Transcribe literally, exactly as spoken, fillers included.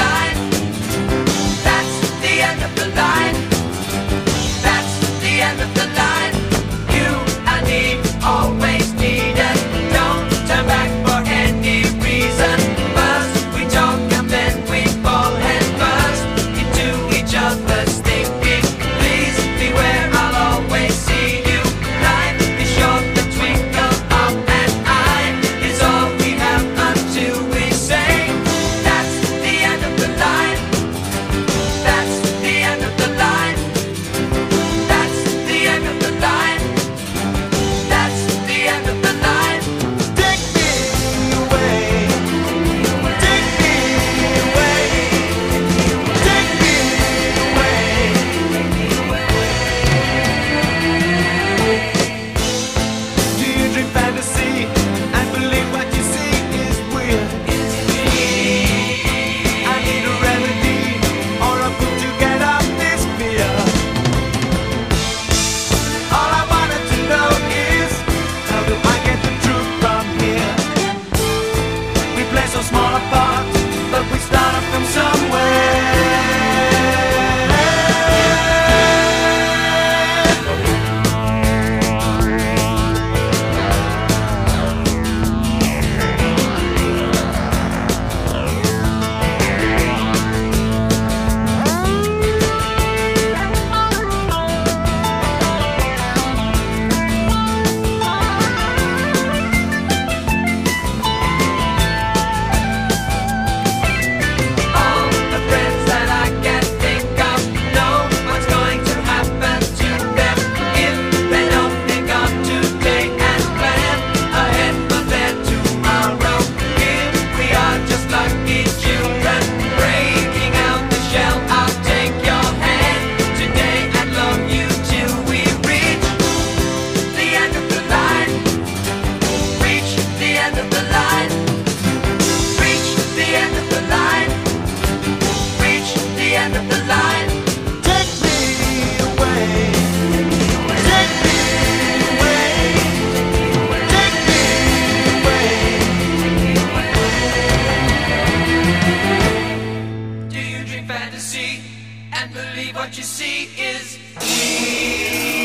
line. That's the end of the line. That's the end of the line. You and me always needed. Don't turn back for any reason. First we talk and then we fall head first into each other's thinking. Please beware, I'll always see you. Life is short, the twinkle of an eye is all we have until we say that's the end of the line. That's the end of the line. That's the end of the line. That's the end of the line. Take me away. Take me away. Take me away. Do you dream fantasy and believe what you see is weird? I need a remedy or a book to get off this fear. All I wanted to know is how do I get the truth from here? We play so small apart, but we started from somewhere. All the friends that I can think of know what's going to happen to them if they don't think of today and plan ahead for their tomorrow. Here we are, just lucky children, breaking out the shell. I'll take your hand today and love you till we reach the end of the line. Reach the end of the line. Reach the end of the line. Reach the end of the line. Take me away. Take me away. Take me away. Do you dream fantasy and believe what you see is